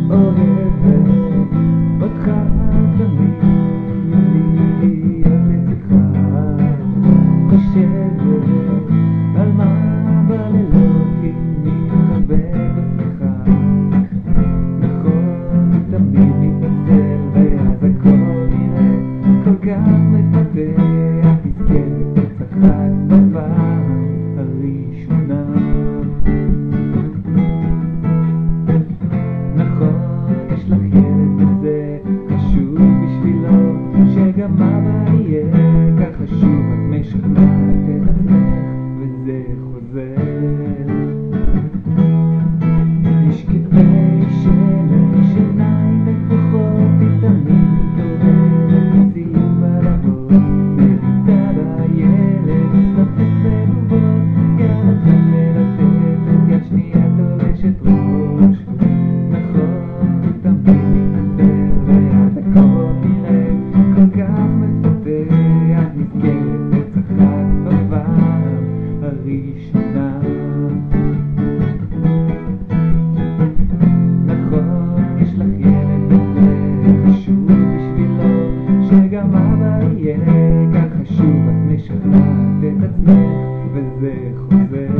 אוהבת אותך תמיד, להיות לצדך, חושבת על מה בלילות היא מתחבאת בשיחה. נכון, תמיד מתנצל ואז הכל נראה כל כך מפתח, תזכה ותצחק בפעם הראשונה. נכון, יש לך ילד וזה חשוב בשבילו, שגם אבא יהיה כך חשוב, את משכנעת את עצמך וזה חוזר. יש כתבי שמש, עיניים וכוחות, היא תמיד עוברת לסיום בלהות, מביטה בילד, ספק בלובות, גם את מלטפת, יד שנייה תולשת ראש. נכון, תמיד מתנצל ואז הכל נראה כל כך מפתח, נזכרת וצחק בפעם הראשונה. נכון, יש לך ילד וזה חשוב בשבילו, שגם אבא יהיה כך חשוב, את משכנעת את עצמך וזה חוזר.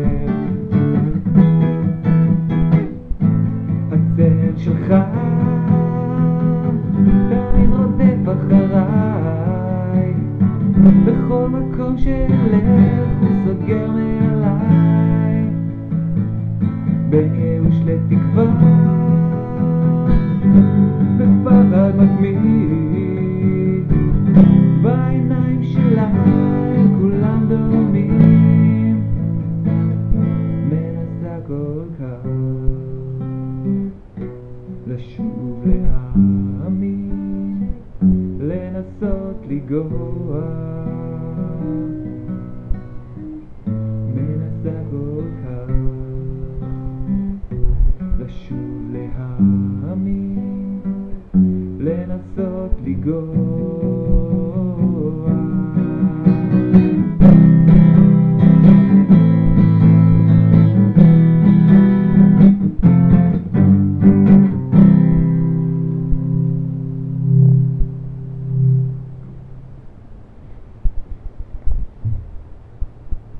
הצל שלך תמיד רודף אחריי, בכל מקום שאלך הוא סוגר מעליי, בין ייאוש לתקווה, בפחד מתמיד, בעיניים שלה כולם דומים, מנסה כל כך לשוב להאמין, לנסות לגוע, מנסה כל כך לשוב להאמין, לנסות לגוע.